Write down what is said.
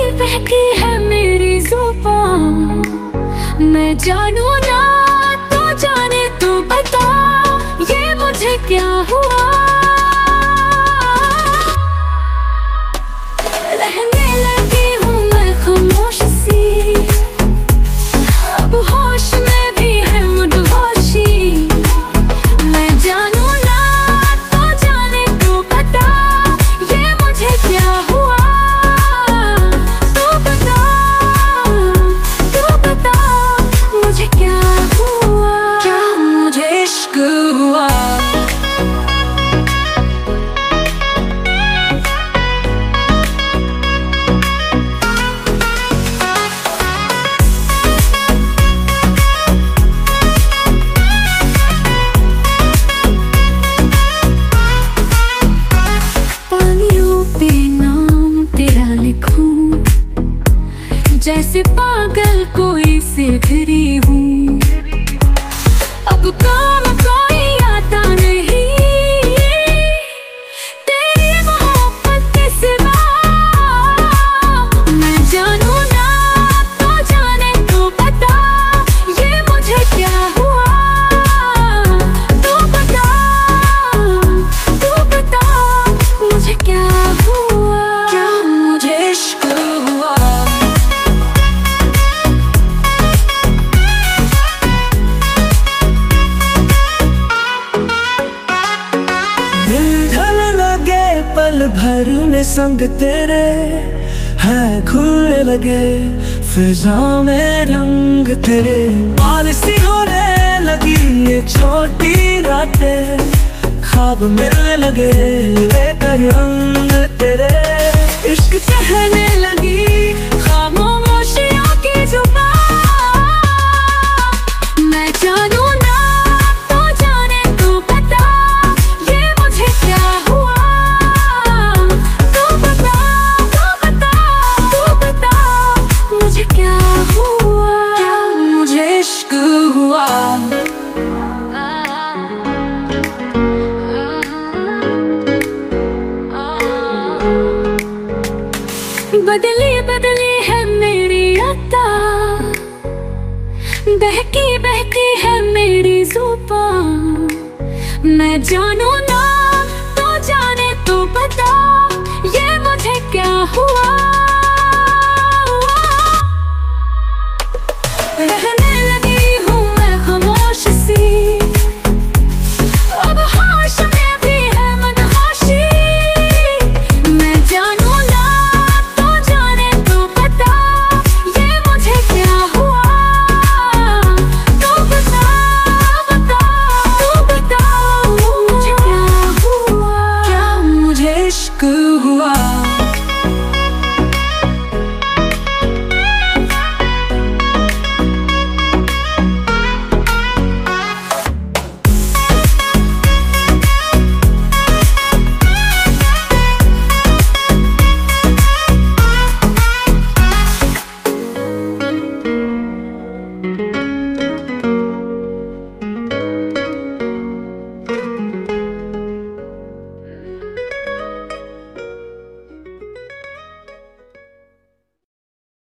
बहकी है मेरी जुबान, मैं जानू ना तो जाने तू बता, ये मुझे क्या हुआ। रहने लगी हूँ मैं खामोश सी, अब होश में भी है मदहोशी, मैं जानू ना तो जाने तू बता, ये मुझे क्या हुआ। तू बता मुझे क्या हुआ, क्या मुझे इश्क हुआ। जैसे पागल कोई से घिरी हूँ, अब काम कोई आता नहीं, तेरी मोहब्बत के सिवा, मैं जानू ना तो जाने तू बता, ये मुझे क्या हुआ। तू बता मुझे क्या हुआ, क्या मुझे इश्क हुआ। पल भर में संग तेरे है खुलने लगे, फिजा में रंग तेरे, बाल सी होने लगी ये छोटी रातें, ख्वाब मिलने लगे लेकर रंग तेरे, इश्क कहने लगी खामोशियों की जुबान, मैं जानू ना तो जाने तू बता, ये मुझे क्या हुआ। मुझे क्या हुआ, क्या मुझे इश्क हुआ। बदली बदली है मेरी अता, बहकी बहकी है मेरी जुबान, मैं जानू ना तो जाने तू बता, ये मुझे क्या हुआ।